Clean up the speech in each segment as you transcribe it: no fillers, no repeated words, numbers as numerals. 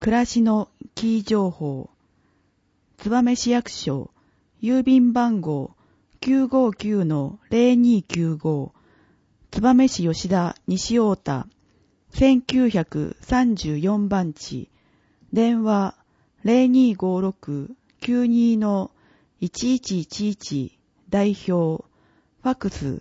暮らしのキー情報。燕市役所、郵便番号 959-0295、燕市吉田西太田、1934番地、電話 0256-92-1111、代表、ファクス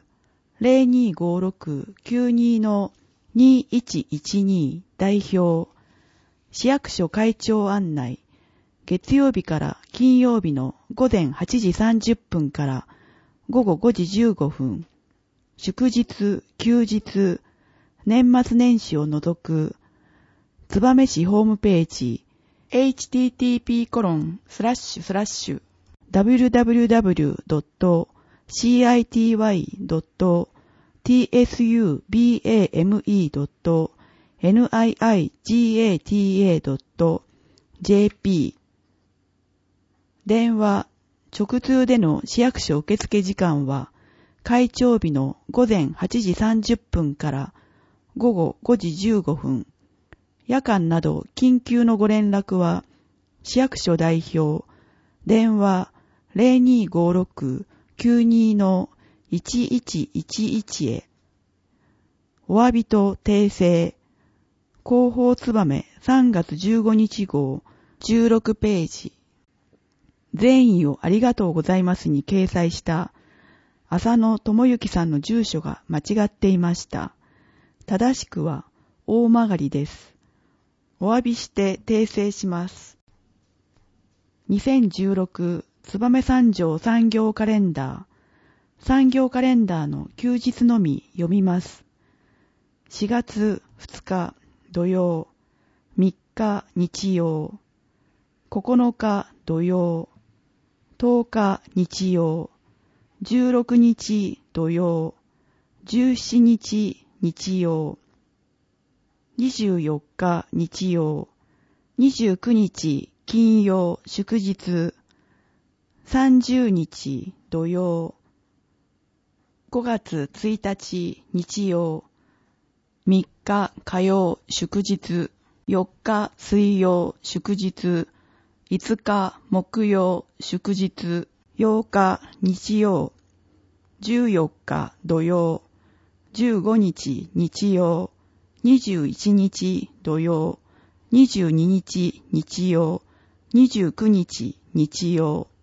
0256-92-2112、代表、市役所会長案内、月曜日から金曜日の午前8時30分から午後5時15分、祝日、休日、年末年始を除く、燕市ホームページ、http://www.city.tsubame.niigata.jp 電話、直通での市役所受付時間は、会長日の午前8時30分から午後5時15分。夜間など緊急のご連絡は、市役所代表、電話 0256-92-1111 へ。お詫びと訂正。広報つばめ3月15日号16ページ。善意をありがとうございますに掲載した浅野智之さんの住所が間違っていました。正しくは大曲です。お詫びして訂正します。2016燕三条産業カレンダー。産業カレンダーの休日のみ読みます。4月2日土曜、3日日曜、9日土曜、10日日曜、16日土曜、17日日曜、24日日曜、29日金曜祝日、30日土曜、5月1日日曜、3日火曜祝日、4日水曜祝日、5日木曜祝日、8日日曜、14日土曜、15日日曜、21日土曜、22日日曜、29日日曜、